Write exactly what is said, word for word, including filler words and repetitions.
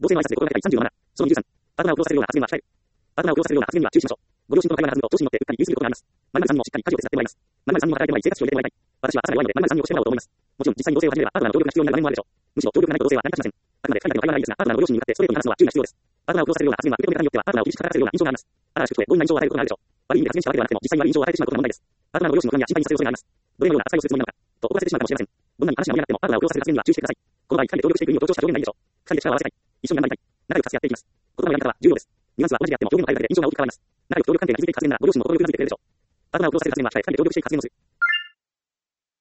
同性の挨拶で心がけたいさんじゅうなな。そのにじゅうさん。パートナーを脅させるような発言は控える。パートナーを脅させるような発言には注意しましょう。ご両親との会話ならずにと調子に乗ってうっかり言い過ぎることがあります。〇〇さんにもしっかり家事を手伝ってもらいます。〇〇さんにも働いてもらい生活費を入れてもらいたい。私は朝が弱いので〇〇さんに教えてもらおうと思います。もちろん実際に同棲を始めればパートナーの協力が必要になる場面もあるでしょう。むしろ協力がないと同棲は成り立ちません。あくまで快楽の会話ならいいですが、パートナーのご両親に向かってストレートに話すのは注意が必要です。パートナーを脅させるような発言は受け止め方によってはパートナーを厳しく働かせるような印象があります。パートナー主婦とどんな印象を与えることがあるでしょう。悪い意味で発言したわけではなくても実際に悪い印象を与えてしまうことが問題です。パートナーのご両親の不安や心配にさせる恐れがあります。どのような扱いをするつもりなのかと怒らせてしまうかもしれません。どんなに話が盛り上がってもパートナーを脅させる発言には注意してください。この場合、二人で協力していく意味を強調した表現がいいでしょう。二人で力を合わせたい。一緒に頑張りたい。仲良く助け合っていきます。言葉の選び方は重要です。ニュアンスは同じであっても表現の変えるだけで印象が大きく変わります。仲良く協力関係が築いていく発言ならご両親も心を許してくれるでしょう。パートナーを脅させる発言は控え、二人で協力していく発言をする。